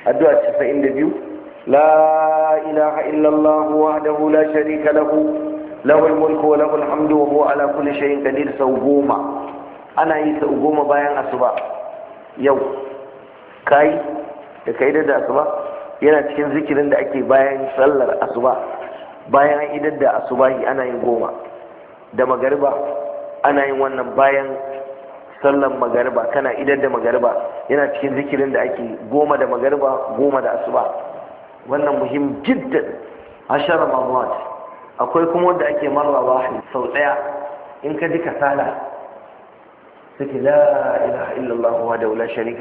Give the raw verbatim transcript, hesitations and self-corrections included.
addu'a casa'in da biyu. La ilaha illallah wahdahu la sharika lahu lahul mulku wa lahul hamdu wa huwa ala kulli shay'in qadir sau goma. Ana yi sau goma bayan asuba. Yau kai da kai da asuba yana cikin zikirin da ake bayan sallar asuba. Bayan an idar da asubahi ana yin goma. Da magariba ana yin wannan bayan sallar magariba, kana idar da magariba yana cikin zikirin da ake goma da magariba, goma da asuba. Wannan muhim jiddan. ashara mawad. Akwai kuma wanda ake marra wahid sau daya in ka ji kasala sai la ilaha illallah wa la sharika